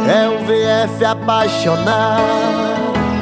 É o VF apaixonado.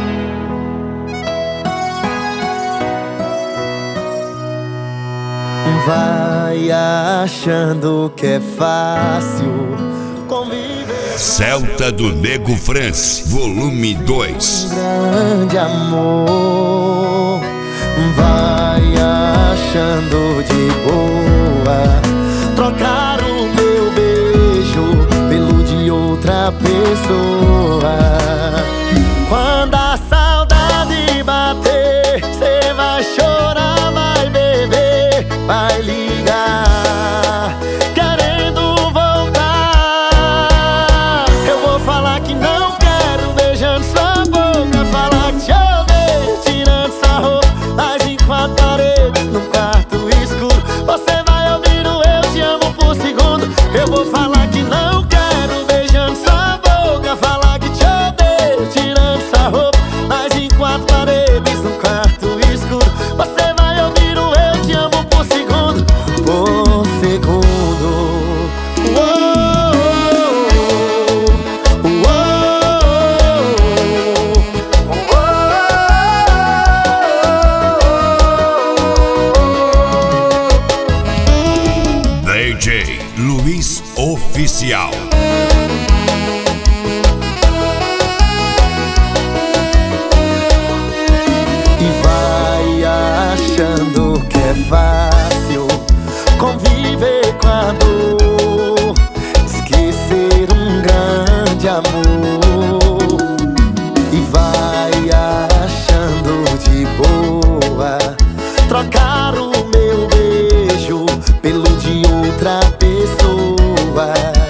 Vai achando que é fácil conviver. Celta do Nego France, volume 2. Grande amor. Vai achando de boa trocar o meu beijo pelo de outra pessoa. Quando a saudade bater, cê vai chorar, vai beber, vai ligar, querendo voltar. Eu vou falar que não quero, beijando sua boca, falar que te odeio, tirando sua roupa, mas em quatro paredes, num quarto escuro, você vai ouvir o eu te amo por segundo. Eu vou falar que não quero, beijando sua boca, falar que te odeio, tirando sua roupa, mas em quatro paredes, num quarto escuro, você vai ouvir o eu te amo por segundo. Por segundo. DJ Luiz Oficial. E vai achando que é fácil conviver com a dor, esquecer um grande amor. E vai achando de boa trocar o meu beijo pelo de outra pessoa.